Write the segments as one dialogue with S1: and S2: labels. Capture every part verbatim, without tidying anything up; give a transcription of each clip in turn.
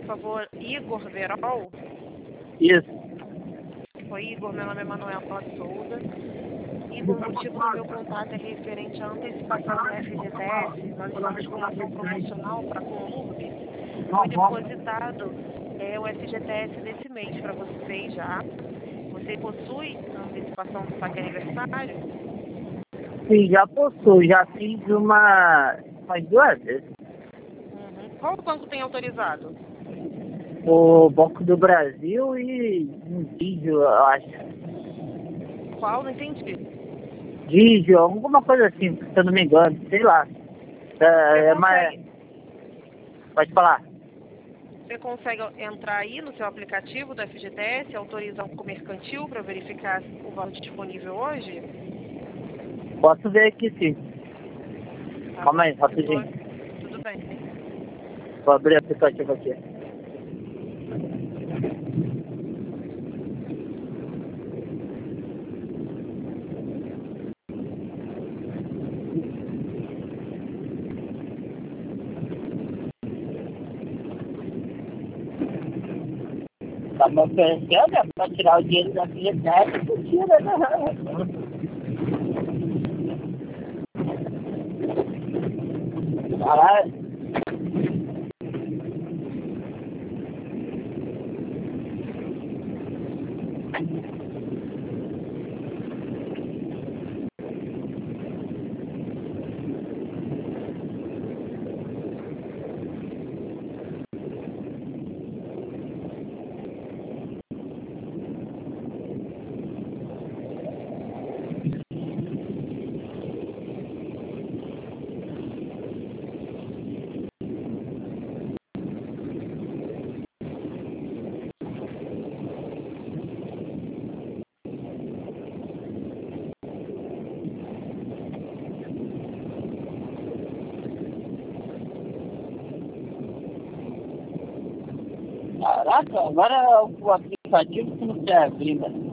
S1: favor, Igor Verol?
S2: Isso.
S1: Oi, Igor, meu nome é Manuela Souza. Igor, o motivo do meu contato é referente à antecipação do F G T S. Nós estamos com uma ação promocional para a Conurb. Foi depositado é, o F G T S desse mês para vocês já. Você possui a antecipação do saque aniversário?
S2: Sim, já possuo. Já fiz uma... umas duas vezes.
S1: Uhum. Qual banco tem autorizado?
S2: O Banco do Brasil e um Digio, eu acho.
S1: Qual? Não entendi.
S2: Digio, alguma coisa assim, se eu não me engano. Sei lá. É,
S1: Você
S2: é mais...
S1: consegue,
S2: Pode falar.
S1: você consegue entrar aí no seu aplicativo do F G T S, autorizar um mercantil para verificar o valor disponível hoje?
S2: Posso ver aqui sim.
S1: Tá
S2: Calma aí,
S1: bom.
S2: rapidinho.
S1: Eu tô- Tudo bem.
S2: Vou abrir o aplicativo aqui. Tá me oferecendo, é pra tirar o dinheiro da minha idade, tu tira, né? Caralho. Caraca, agora o aplicativo que não quer abrir, né?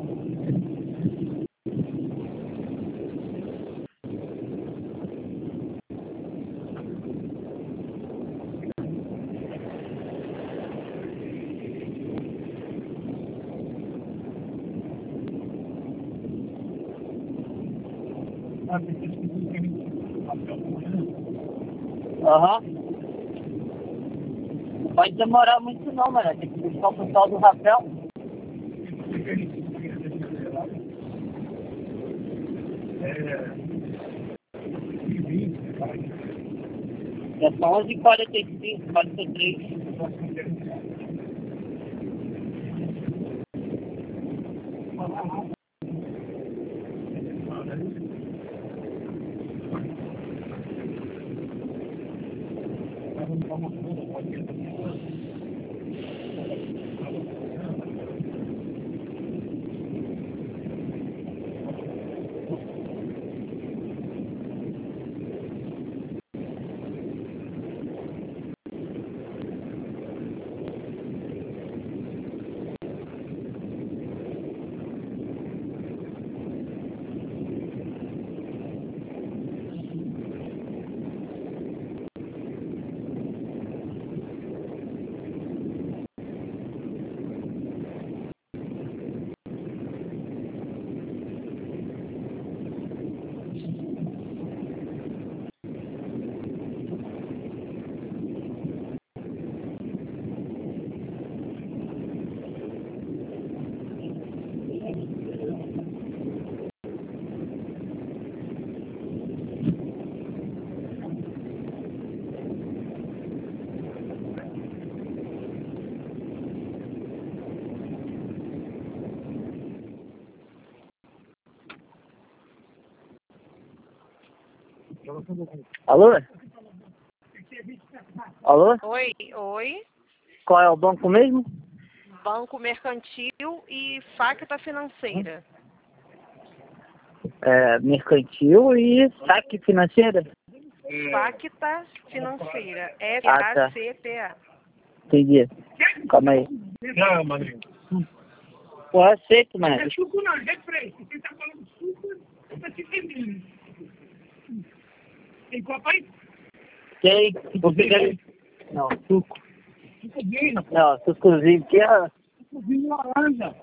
S2: Aham. Não pode demorar muito não, mano. Tem que buscar o pessoal do rapel. Já são onze e quarenta e cinco, quarenta e três. Alô? Alô?
S1: Oi, oi.
S2: Qual é o banco mesmo?
S1: Banco Mercantil e Facta Financeira.
S2: É, mercantil e saque financeira?
S1: Facta Financeira. F
S2: Ah,
S1: A
S2: tá.
S1: C T A.
S2: Entendi. Calma aí.
S3: Não, Maninho.
S2: Pô, aceito, mano.
S3: É suco não, refresco. Você tá falando suco, eu tô te entendendo. Tem copo aí?
S2: Tem. Vou pegar ele. Não, suco.
S3: Sucozinho.
S2: Não, sucozinho que é...
S3: Sucozinho laranja.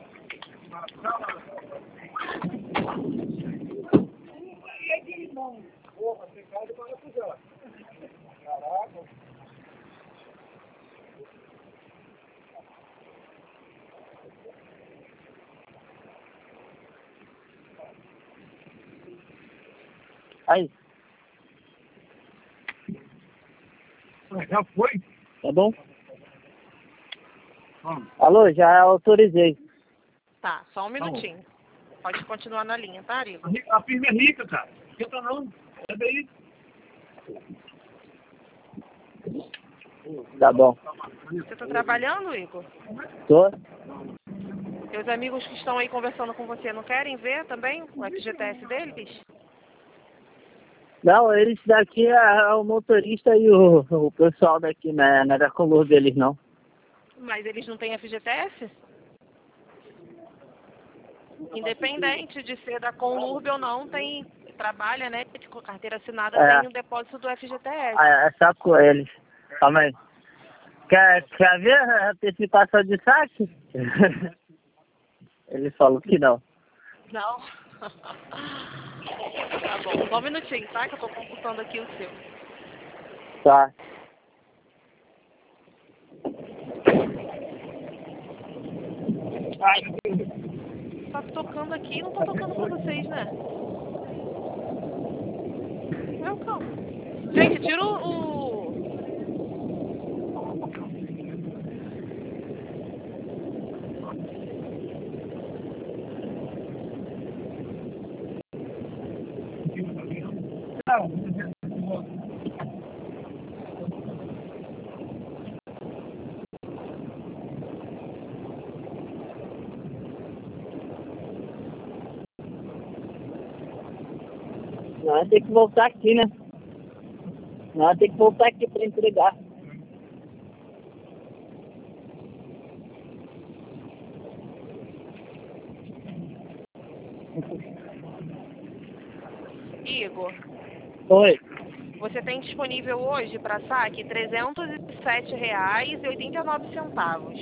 S3: Porra, tem cara de maracujá. Caraca.
S2: Aí,
S3: Já foi?
S2: tá bom?
S3: Vamos.
S2: Alô, já autorizei.
S1: Tá, só um minutinho. Pode continuar na linha, tá, Igor?
S3: A firma é rica, cara. Esquenta não. É daí.
S2: Tá bom.
S1: Você tá trabalhando, Igor?
S2: Tô?
S1: Teus amigos que estão aí conversando com você não querem ver também o F G T S deles?
S2: Não, eles daqui é o motorista e o, o pessoal daqui, né? Não é da color deles, não.
S1: Mas eles não têm F G T S? Independente de ser da Conlurb ou não, tem, trabalha, né? Com carteira assinada,
S2: É.
S1: tem o depósito do F G T S.
S2: Ah, é só com eles. Calma aí. Quer, quer ver a antecipação de saque? Ele falou que não.
S1: Não? Tá bom, só um minutinho, tá? Que eu tô computando aqui o seu.
S2: Tá.
S3: Ai, meu Deus.
S1: Tá tocando aqui, não tá tocando pra vocês, né? É o calma. Gente, tira o... o-
S2: Não, tem que voltar aqui, né? Não, tem que voltar aqui pra entregar.
S1: Igor,
S2: Oi.
S1: você tem disponível hoje para saque trezentos e sete reais e oitenta e nove centavos.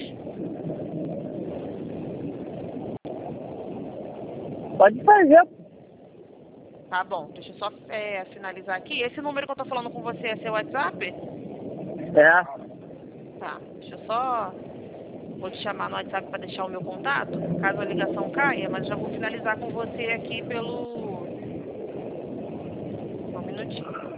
S2: Pode fazer.
S1: Tá bom, deixa eu só é, finalizar aqui. Esse número que eu tô falando com você é seu WhatsApp?
S2: É.
S1: Tá, deixa eu só... Vou te chamar no WhatsApp para deixar o meu contato, caso a ligação caia, mas já vou finalizar com você aqui pelo... Só um minutinho.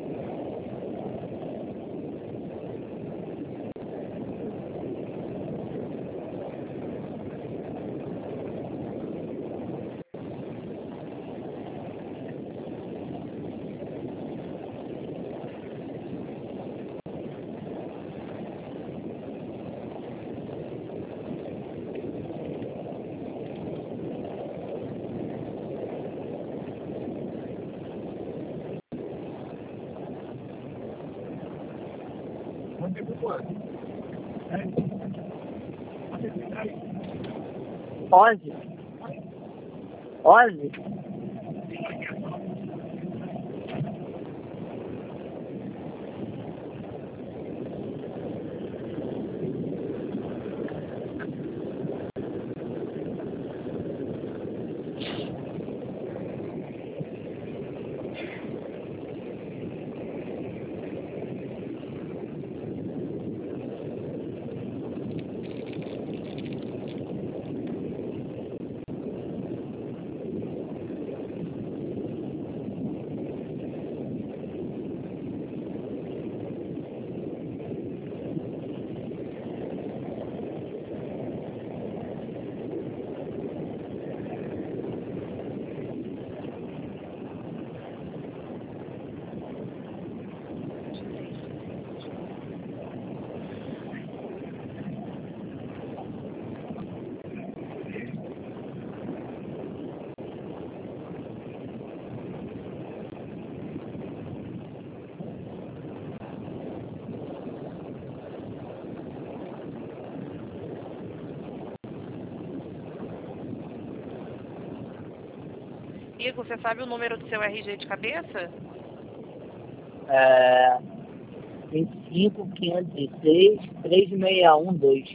S2: Onze. Onze. Igor, você sabe o número do seu R G de cabeça? É... vinte e cinco, quinhentos e seis, três seis um dois.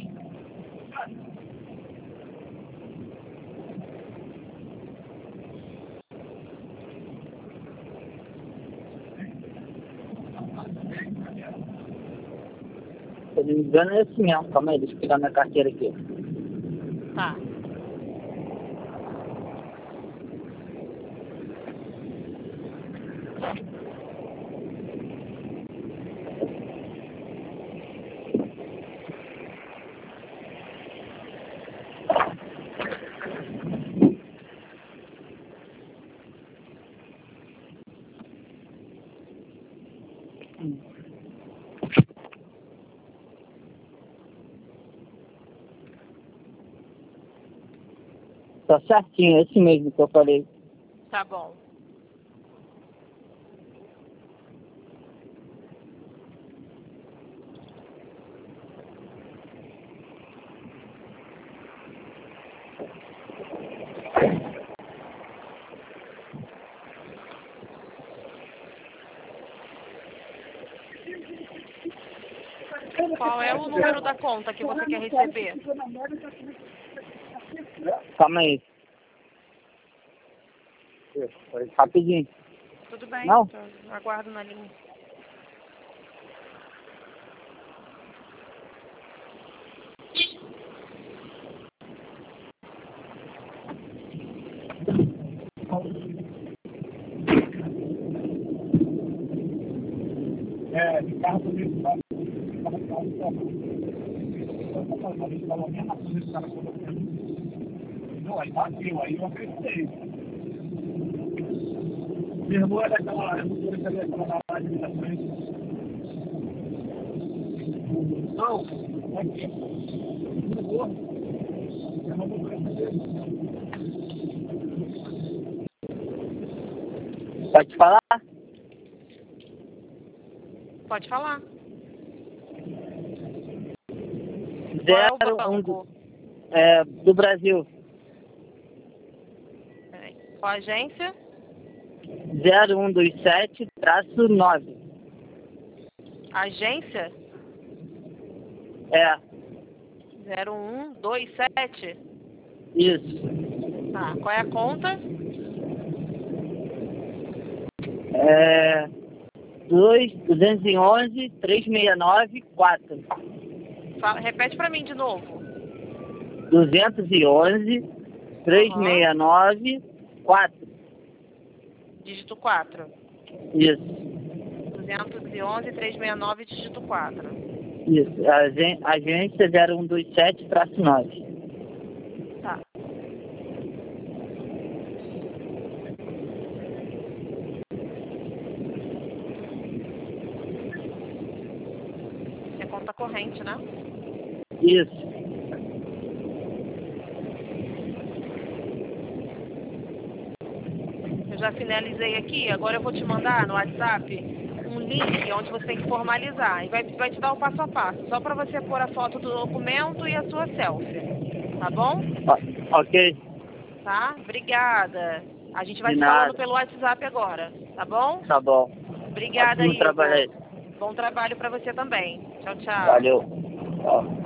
S2: Se não me engano é esse mesmo. Calma aí, deixa eu pegar minha carteira aqui.
S1: Tá.
S2: Tá certinho, esse mesmo que eu falei.
S1: Tá bom. Qual é o número da conta que você quer receber?
S2: Calma aí. Rapidinho.
S1: Tudo bem,
S2: Não?
S1: tô- aguardo na linha.
S3: É, de carro também. Não, aí bateu, aí eu acreditei. Meu irmão é daquela, é motorista ali, daquela barragem da frente. Não, aqui. Mudou. É uma motorista dele.
S2: Pode falar?
S1: Pode falar. Qual é o
S2: Zero um
S1: banco?
S2: do, é, do Brasil.
S1: Peraí. Qual a agência?
S2: zero um dois sete, traço nove.
S1: Agência?
S2: É,
S1: zero um dois sete.
S2: isso.
S1: Tá. Qual é a conta?
S2: É dois, duzentos e onze, trezentos e sessenta e nove, quatro.
S1: Fala, repete pra mim de novo.
S2: duzentos e onze, trezentos e sessenta e nove, quatro.
S1: Dígito quatro.
S2: Isso.
S1: duzentos e onze, trezentos e sessenta e nove, dígito quatro.
S2: Isso. Agen- Agência zero um dois sete, traço nove.
S1: Tá. É conta corrente, né?
S2: Isso.
S1: Eu já finalizei aqui, agora eu vou te mandar no WhatsApp um link onde você tem que formalizar. E vai, vai te dar o passo a passo, só para você pôr a foto do documento e a sua selfie. Tá bom?
S2: O- ok.
S1: Tá? Obrigada. A gente vai
S2: De
S1: te falando
S2: nada.
S1: pelo WhatsApp agora, tá bom?
S2: Tá bom.
S1: Obrigada,
S2: Ótimo
S1: Igor.
S2: trabalho aí.
S1: Bom trabalho para você também. Tchau, tchau.
S2: Valeu. Tchau.